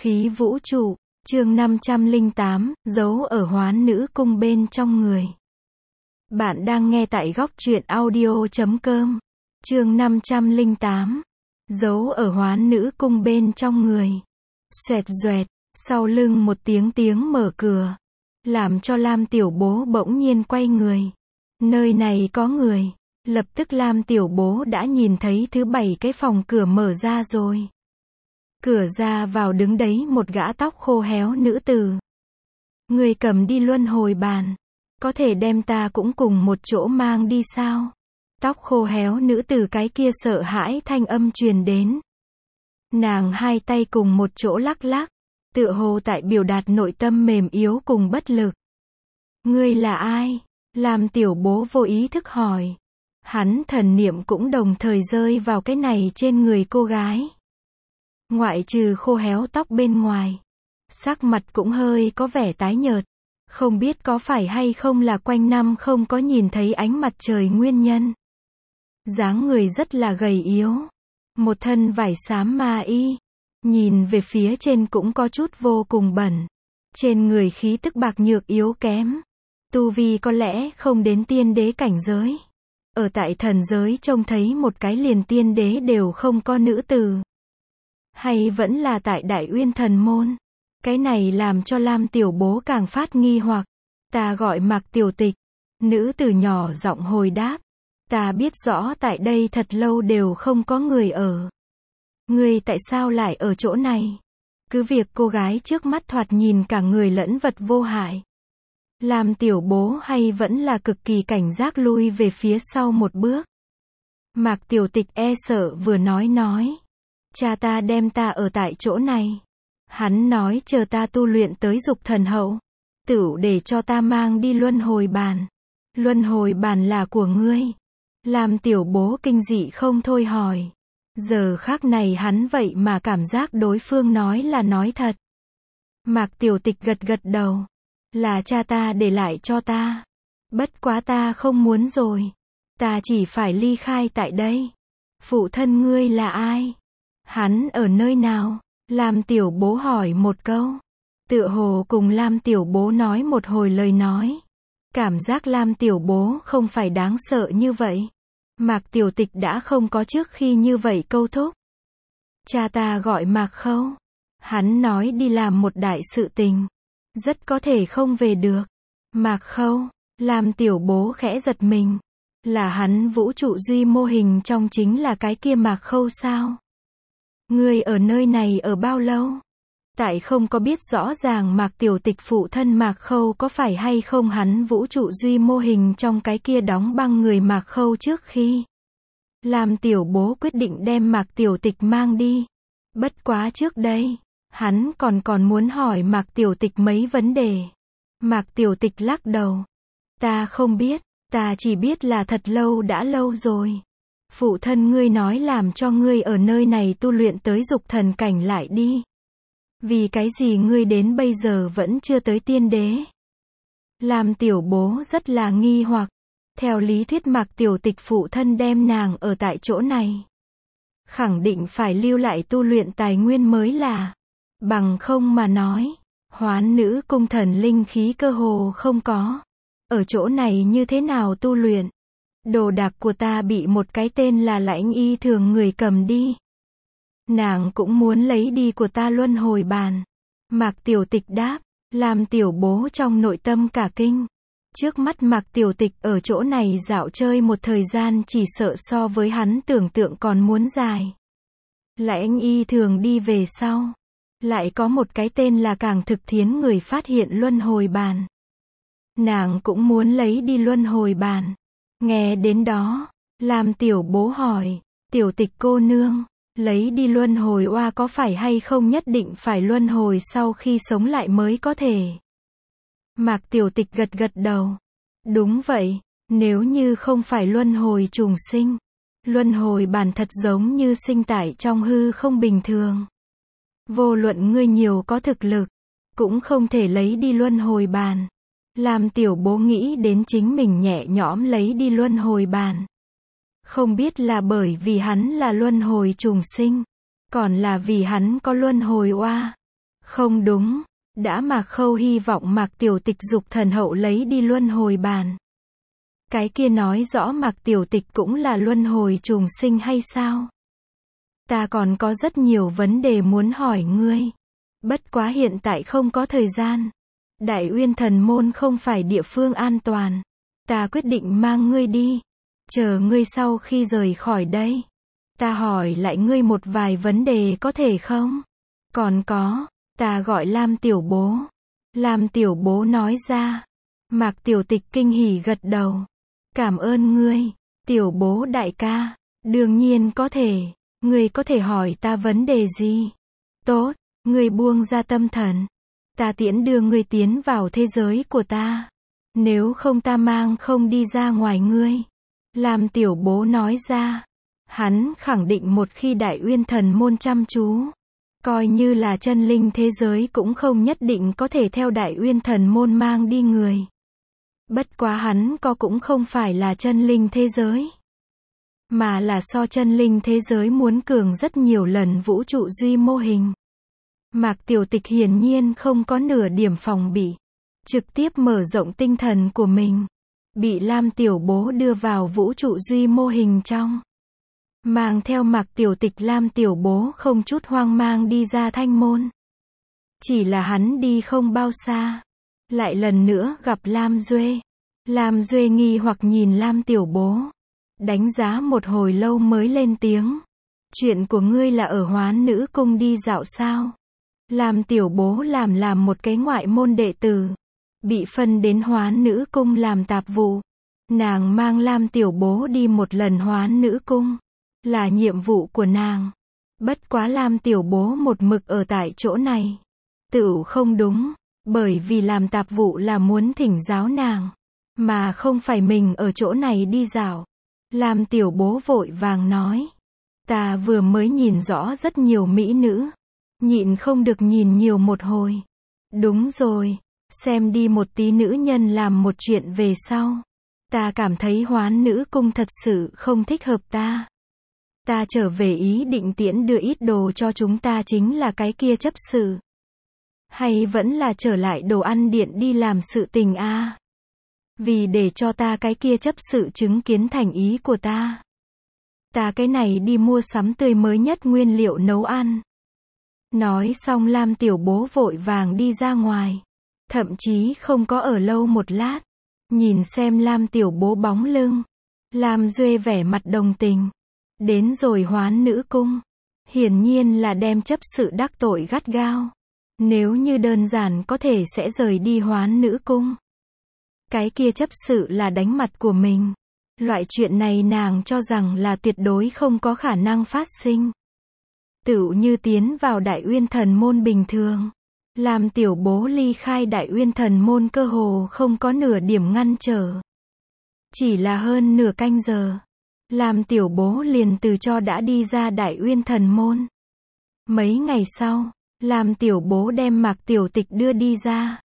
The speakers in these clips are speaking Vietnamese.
Khí vũ trụ, chương 508, giấu ở Hoán Nữ Cung bên trong người. Bạn đang nghe tại góc truyện audio.com. Chương 508, giấu ở Hoán Nữ Cung bên trong người. Xoẹt xoẹt, sau lưng một tiếng mở cửa, làm cho Lam Tiểu Bố bỗng nhiên quay người. Nơi này có người. Lập tức Lam Tiểu Bố đã nhìn thấy thứ 7 cái phòng cửa mở ra rồi. Cửa ra vào đứng đấy một gã tóc khô héo nữ tử. Người cầm đi luân hồi bàn. Có thể đem ta cũng cùng một chỗ mang đi sao? Tóc khô héo nữ tử cái kia sợ hãi thanh âm truyền đến. Nàng hai tay cùng một chỗ lắc lắc, tựa hồ tại biểu đạt nội tâm mềm yếu cùng bất lực. Ngươi là ai? Lam Tiểu Bố vô ý thức hỏi. Hắn thần niệm cũng đồng thời rơi vào cái này trên người cô gái. Ngoại trừ khô héo tóc bên ngoài, sắc mặt cũng hơi có vẻ tái nhợt. Không biết có phải hay không là quanh năm không có nhìn thấy ánh mặt trời nguyên nhân. Dáng người rất là gầy yếu. Một thân vải xám ma y. Nhìn về phía trên cũng có chút vô cùng bẩn. Trên người khí tức bạc nhược yếu kém. Tu vi có lẽ không đến tiên đế cảnh giới. Ở tại thần giới trông thấy một cái liền tiên đế đều không có nữ tử. Hay vẫn là tại Đại Uyên Thần Môn. Cái này làm cho Lam Tiểu Bố càng phát nghi hoặc. Ta gọi Mạc Tiểu Tịch. Nữ tử nhỏ giọng hồi đáp. Ta biết rõ tại đây thật lâu đều không có người ở. Ngươi tại sao lại ở chỗ này? Cứ việc cô gái trước mắt thoạt nhìn cả người lẫn vật vô hại. Lam Tiểu Bố hay vẫn là cực kỳ cảnh giác lui về phía sau một bước. Mạc Tiểu Tịch e sợ vừa nói. Cha ta đem ta ở tại chỗ này. Hắn nói chờ ta tu luyện tới dục thần hậu. Tửu để cho ta mang đi luân hồi bàn. Luân hồi bàn là của ngươi. Lam Tiểu Bố kinh dị không thôi hỏi. Giờ khắc này hắn vậy mà cảm giác đối phương nói là nói thật. Mạc Tiểu Tịch gật đầu. Là cha ta để lại cho ta. Bất quá ta không muốn rồi. Ta chỉ phải ly khai tại đây. Phụ thân ngươi là ai? Hắn ở nơi nào? Lam Tiểu Bố hỏi một câu. Tựa hồ cùng Lam Tiểu Bố nói một hồi lời nói. Cảm giác Lam Tiểu Bố không phải đáng sợ như vậy. Mạc Tiểu Tịch đã không có trước khi như vậy câu thúc. Cha ta gọi Mạc Khâu. Hắn nói đi làm một đại sự tình. Rất có thể không về được. Mạc Khâu. Lam Tiểu Bố khẽ giật mình. Là hắn vũ trụ duy mô hình trong chính là cái kia Mạc Khâu sao? Ngươi ở nơi này ở bao lâu? Tại không có biết rõ ràng Mạc Tiểu Tịch phụ thân Mạc Khâu có phải hay không hắn vũ trụ duy mô hình trong cái kia đóng băng người Mạc Khâu trước khi. Lam Tiểu Bố quyết định đem Mạc Tiểu Tịch mang đi. Bất quá trước đây, hắn còn muốn hỏi Mạc Tiểu Tịch mấy vấn đề. Mạc Tiểu Tịch lắc đầu. Ta không biết, ta chỉ biết là thật lâu đã lâu rồi. Phụ thân ngươi nói làm cho ngươi ở nơi này tu luyện tới dục thần cảnh lại đi. Vì cái gì ngươi đến bây giờ vẫn chưa tới tiên đế? Lam Tiểu Bố rất là nghi hoặc. Theo lý thuyết Mạc Tiểu Tịch phụ thân đem nàng ở tại chỗ này. Khẳng định phải lưu lại tu luyện tài nguyên mới là. Bằng không mà nói, Hoán Nữ Cung thần linh khí cơ hồ không có. Ở chỗ này như thế nào tu luyện? Đồ đạc của ta bị một cái tên là Lãnh Y Thường người cầm đi. Nàng cũng muốn lấy đi của ta luân hồi bàn. Mạc Tiểu Tịch đáp. Làm Tiểu Bố trong nội tâm cả kinh. Trước mắt Mạc Tiểu Tịch ở chỗ này dạo chơi một thời gian chỉ sợ so với hắn tưởng tượng còn muốn dài. Lãnh Y Thường đi về sau. Lại có một cái tên là Càng Thực Thiến người phát hiện luân hồi bàn. Nàng cũng muốn lấy đi luân hồi bàn. Nghe đến đó, Lam Tiểu Bố hỏi. Tiểu Tịch cô nương. Lấy đi luân hồi oa có phải hay không nhất định phải luân hồi sau khi sống lại mới có thể? Mạc Tiểu Tịch gật đầu. Đúng vậy, nếu như không phải luân hồi trùng sinh. Luân hồi bàn thật giống như sinh tại trong hư không bình thường. Vô luận ngươi nhiều có thực lực, cũng không thể lấy đi luân hồi bàn. Làm Tiểu Bố nghĩ đến chính mình nhẹ nhõm lấy đi luân hồi bàn. Không biết là bởi vì hắn là luân hồi trùng sinh, còn là vì hắn có luân hồi oa. Không đúng, đã Mạc Khâu hy vọng Mạc Tiểu Tịch giục thần hậu lấy đi luân hồi bàn. Cái kia nói rõ Mạc Tiểu Tịch cũng là luân hồi trùng sinh hay sao? Ta còn có rất nhiều vấn đề muốn hỏi ngươi. Bất quá hiện tại không có thời gian. Đại Uyên Thần Môn không phải địa phương an toàn. Ta quyết định mang ngươi đi. Chờ ngươi sau khi rời khỏi đây. Ta hỏi lại ngươi một vài vấn đề có thể không? Còn có, ta gọi Lam Tiểu Bố. Lam Tiểu Bố nói ra. Mạc Tiểu Tịch kinh hỉ gật đầu. Cảm ơn ngươi, Tiểu Bố đại ca. Đương nhiên có thể. Ngươi có thể hỏi ta vấn đề gì? Tốt, ngươi buông ra tâm thần. Ta tiễn đưa ngươi tiến vào thế giới của ta. Nếu không ta mang không đi ra ngoài ngươi. Lam Tiểu Bố nói ra. Hắn khẳng định một khi Đại Uyên Thần Môn chăm chú. Coi như là chân linh thế giới cũng không nhất định có thể theo Đại Uyên Thần Môn mang đi người. Bất quá hắn cũng không phải là chân linh thế giới. Mà là so chân linh thế giới muốn cường rất nhiều lần vũ trụ duy mô hình. Mạc Tiểu Tịch hiển nhiên không có nửa điểm phòng bị. Trực tiếp mở rộng tinh thần của mình. Bị Lam Tiểu Bố đưa vào vũ trụ duy mô hình trong. Mang theo Mạc Tiểu Tịch Lam Tiểu Bố không chút hoang mang đi ra thanh môn. Chỉ là hắn đi không bao xa. Lại lần nữa gặp Lam Duê. Lam Duê nghi hoặc nhìn Lam Tiểu Bố. Đánh giá một hồi lâu mới lên tiếng. Chuyện của ngươi là ở Hoán Nữ Cung đi dạo sao? Lam Tiểu Bố làm một cái ngoại môn đệ tử. Bị phân đến Hoán Nữ Cung làm tạp vụ. Nàng mang Lam Tiểu Bố đi một lần Hoán Nữ Cung. Là nhiệm vụ của nàng. Bất quá Lam Tiểu Bố một mực ở tại chỗ này. Tựu không đúng. Bởi vì làm tạp vụ là muốn thỉnh giáo nàng. Mà không phải mình ở chỗ này đi dạo. Lam Tiểu Bố vội vàng nói. Ta vừa mới nhìn rõ rất nhiều mỹ nữ. Nhịn không được nhìn nhiều một hồi. Đúng rồi. Xem đi một tí nữ nhân làm một chuyện về sau. Ta cảm thấy Hoán Nữ Cung thật sự không thích hợp ta. Ta trở về ý định tiễn đưa ít đồ cho chúng ta chính là cái kia chấp sự. Hay vẫn là trở lại đồ ăn điện đi làm sự tình a? Vì để cho ta cái kia chấp sự chứng kiến thành ý của ta. Ta cái này đi mua sắm tươi mới nhất nguyên liệu nấu ăn. Nói xong Lam Tiểu Bố vội vàng đi ra ngoài. Thậm chí không có ở lâu một lát. Nhìn xem Lam Tiểu Bố bóng lưng. Lam Duê vẻ mặt đồng tình. Đến rồi Hoán Nữ Cung. Hiển nhiên là đem chấp sự đắc tội gắt gao. Nếu như đơn giản có thể sẽ rời đi Hoán Nữ Cung. Cái kia chấp sự là đánh mặt của mình. Loại chuyện này nàng cho rằng là tuyệt đối không có khả năng phát sinh. Tựu như tiến vào Đại Uyên Thần Môn bình thường. Làm Tiểu Bố ly khai Đại Uyên Thần Môn cơ hồ không có nửa điểm ngăn trở. Chỉ là hơn nửa canh giờ. Làm Tiểu Bố liền từ cho đã đi ra Đại Uyên Thần Môn. Mấy ngày sau, làm Tiểu Bố đem Mạc Tiểu Tịch đưa đi ra.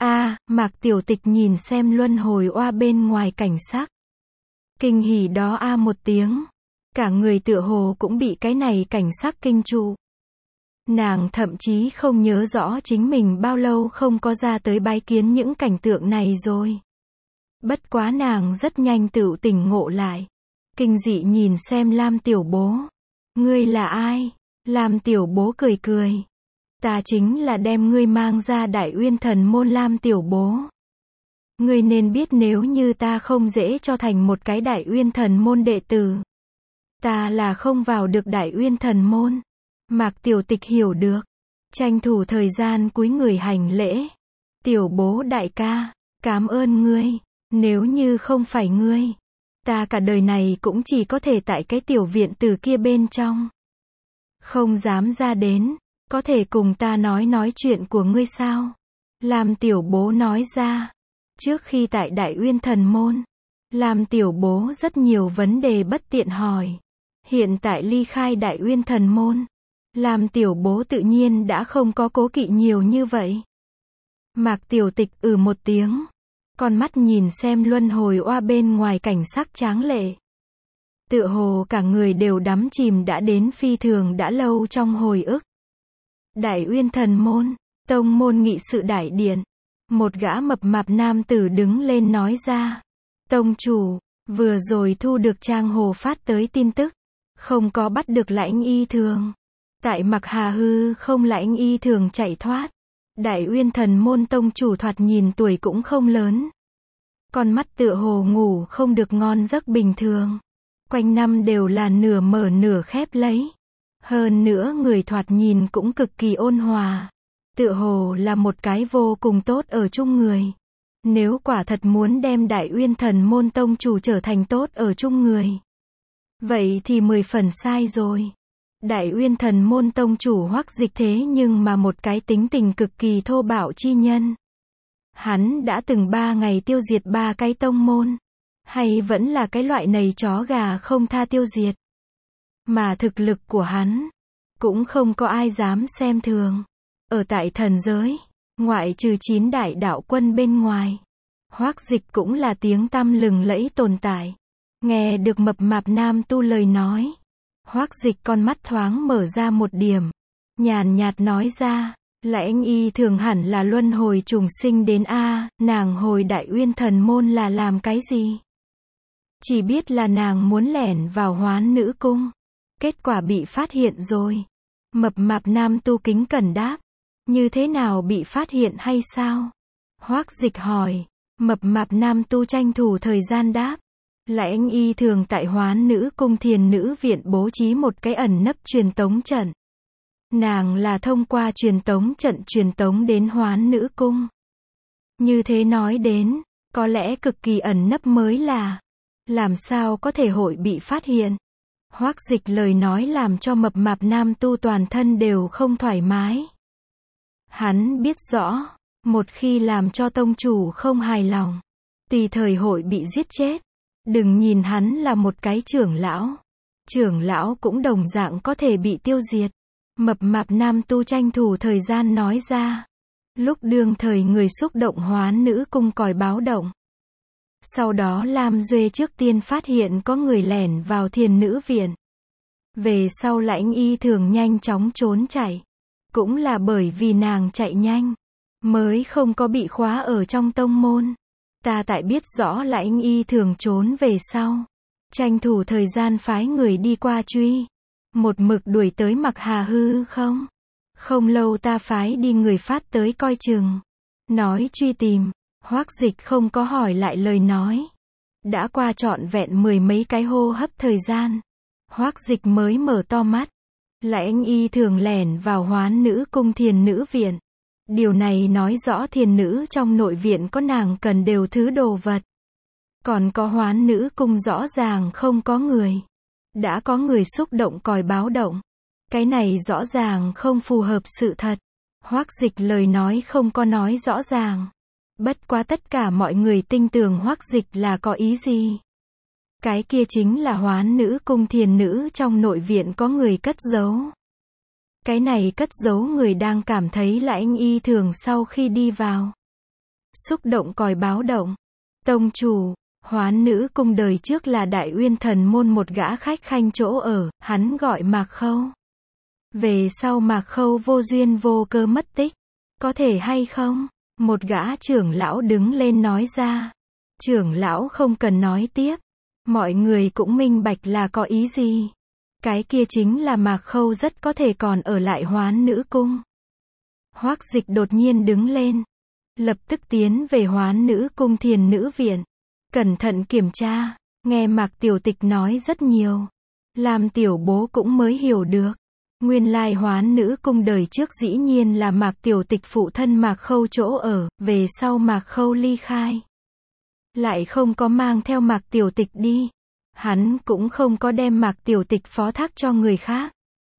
Mạc Tiểu Tịch nhìn xem luân hồi oa bên ngoài cảnh sắc. Kinh hỉ đó một tiếng. Cả người tựa hồ cũng bị cái này cảnh sắc kinh trụ. Nàng thậm chí không nhớ rõ chính mình bao lâu không có ra tới bái kiến những cảnh tượng này rồi. Bất quá nàng rất nhanh tựu tỉnh ngộ lại. Kinh dị nhìn xem Lam Tiểu Bố. Ngươi là ai? Lam Tiểu Bố cười cười. Ta chính là đem ngươi mang ra Đại Uyên Thần Môn Lam Tiểu Bố. Ngươi nên biết nếu như ta không dễ cho thành một cái Đại Uyên Thần Môn đệ tử. Ta là không vào được Đại Uyên Thần Môn. Mạc Tiểu Tịch hiểu được. Tranh thủ thời gian cúi người hành lễ. Tiểu Bố đại ca, cảm ơn ngươi. Nếu như không phải ngươi, ta cả đời này cũng chỉ có thể tại cái tiểu viện từ kia bên trong. Không dám ra đến. Có thể cùng ta nói chuyện của ngươi sao? Lam Tiểu Bố nói ra. Trước khi tại Đại Uyên Thần Môn, Lam Tiểu Bố rất nhiều vấn đề bất tiện hỏi. Hiện tại ly khai Đại Uyên Thần Môn, Lam Tiểu Bố tự nhiên đã không có cố kỵ nhiều như vậy. Mạc Tiểu Tịch một tiếng. Con mắt nhìn xem luân hồi oa bên ngoài cảnh sắc tráng lệ. Tựa hồ cả người đều đắm chìm đã đến phi thường đã lâu trong hồi ức. Đại Uyên Thần Môn, Tông môn nghị sự đại điện. Một gã mập mạp nam tử đứng lên nói ra. Tông chủ, vừa rồi thu được Trang Hồ phát tới tin tức. Không có bắt được Lãnh Y Thường. Tại Mặc Hà hư không Lãnh Y Thường chạy thoát. Đại Uyên Thần môn tông chủ thoạt nhìn tuổi cũng không lớn. Con mắt tựa hồ ngủ không được ngon giấc bình thường. Quanh năm đều là nửa mở nửa khép lấy. Hơn nữa người thoạt nhìn cũng cực kỳ ôn hòa. Tựa hồ là một cái vô cùng tốt ở chung người. Nếu quả thật muốn đem Đại Uyên Thần môn tông chủ trở thành tốt ở chung người, vậy thì 10 phần sai rồi. Đại Uyên Thần môn tông chủ Hoắc Dịch thế nhưng mà một cái tính tình cực kỳ thô bạo chi nhân. Hắn đã từng 3 ngày tiêu diệt 3 cái tông môn. Hay vẫn là cái loại này chó gà không tha tiêu diệt. Mà thực lực của hắn, cũng không có ai dám xem thường. Ở tại thần giới, ngoại trừ 9 đại đạo quân bên ngoài, Hoắc Dịch cũng là tiếng tăm lừng lẫy tồn tại. Nghe được mập mạp nam tu lời nói, Hoắc Dịch con mắt thoáng mở ra một điểm, nhàn nhạt nói ra, Lãnh Y Thường hẳn là luân hồi trùng sinh đến a, nàng hồi Đại Uyên Thần môn là làm cái gì? Chỉ biết là nàng muốn lẻn vào Hoán Nữ cung, kết quả bị phát hiện rồi. Mập mạp nam tu kính cẩn đáp, như thế nào bị phát hiện hay sao? Hoắc Dịch hỏi. Mập mạp nam tu tranh thủ thời gian đáp, Lãnh Y Thường tại Hoán Nữ cung Thiền Nữ viện bố trí một cái ẩn nấp truyền tống trận. Nàng là thông qua truyền tống trận truyền tống đến Hoán Nữ cung. Như thế nói đến, có lẽ cực kỳ ẩn nấp mới là, làm sao có thể hội bị phát hiện? Hoắc Dịch lời nói làm cho mập mạp nam tu toàn thân đều không thoải mái. Hắn biết rõ, một khi làm cho tông chủ không hài lòng, tùy thời hội bị giết chết. Đừng nhìn hắn là một cái trưởng lão. Trưởng lão cũng đồng dạng có thể bị tiêu diệt. Mập mạp nam tu tranh thủ thời gian nói ra. Lúc đương thời người xúc động Hoán Nữ cung còi báo động. Sau đó Lam Duệ trước tiên phát hiện có người lẻn vào Thiền Nữ viện. Về sau Lãnh Y Thường nhanh chóng trốn chạy. Cũng là bởi vì nàng chạy nhanh, mới không có bị khóa ở trong tông môn. Ta tại biết rõ Lãnh Y Thường trốn về sau, tranh thủ thời gian phái người đi qua truy. Một mực đuổi tới Mặc Hà hư không. Không lâu ta phái đi người phát tới coi chừng. Nói truy tìm, Hoắc Dịch không có hỏi lại lời nói. Đã qua trọn vẹn 10 mấy cái hô hấp thời gian. Hoắc Dịch mới mở to mắt. Lãnh Y Thường lẻn vào Hoán Nữ cung Thiền Nữ viện. Điều này nói rõ Thiền Nữ trong nội viện có nàng cần đều thứ đồ vật. Còn có Hoán Nữ cung rõ ràng không có người. Đã có người xúc động còi báo động. Cái này rõ ràng không phù hợp sự thật. Hoắc Dịch lời nói không có nói rõ ràng. Bất quá tất cả mọi người tin tưởng Hoắc Dịch là có ý gì. Cái kia chính là Hoán Nữ cung Thiền Nữ trong nội viện có người cất giấu. Cái này cất giấu người đang cảm thấy Lãnh Y Thường sau khi đi vào. Xúc động còi báo động. Tông chủ, Hoán Nữ cung đời trước là Đại Uyên Thần môn một gã khách khanh chỗ ở, hắn gọi Mạc Khâu. Về sau Mạc Khâu vô duyên vô cơ mất tích. Có thể hay không? Một gã trưởng lão đứng lên nói ra. Trưởng lão không cần nói tiếp. Mọi người cũng minh bạch là có ý gì. Cái kia chính là Mạc Khâu rất có thể còn ở lại Hoán Nữ cung. Hoắc Dịch đột nhiên đứng lên. Lập tức tiến về Hoán Nữ cung Thiền Nữ viện. Cẩn thận kiểm tra. Nghe Mạc Tiểu Tịch nói rất nhiều. Làm tiểu bố cũng mới hiểu được. Nguyên lai Hoán Nữ cung đời trước dĩ nhiên là Mạc Tiểu Tịch phụ thân Mạc Khâu chỗ ở. Về sau Mạc Khâu ly khai, lại không có mang theo Mạc Tiểu Tịch đi. Hắn cũng không có đem Mạc Tiểu Tịch phó thác cho người khác,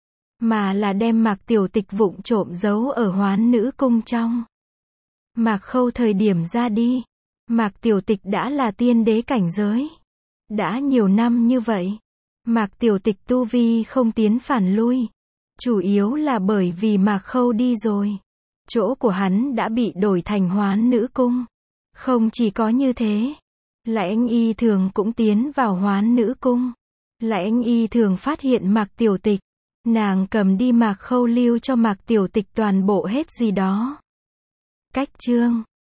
mà là đem Mạc Tiểu Tịch vụng trộm giấu ở Hoán Nữ cung trong. Mạc Khâu thời điểm ra đi, Mạc Tiểu Tịch đã là tiên đế cảnh giới. Đã nhiều năm như vậy, Mạc Tiểu Tịch tu vi không tiến phản lui. Chủ yếu là bởi vì Mạc Khâu đi rồi. Chỗ của hắn đã bị đổi thành Hoán Nữ cung. Không chỉ có như thế, Lãnh Y Thường cũng tiến vào Hoán Nữ cung. Lãnh Y Thường phát hiện Mạc Tiểu Tịch. Nàng cầm đi Mạc Khâu lưu cho Mạc Tiểu Tịch toàn bộ hết gì đó. Cách chương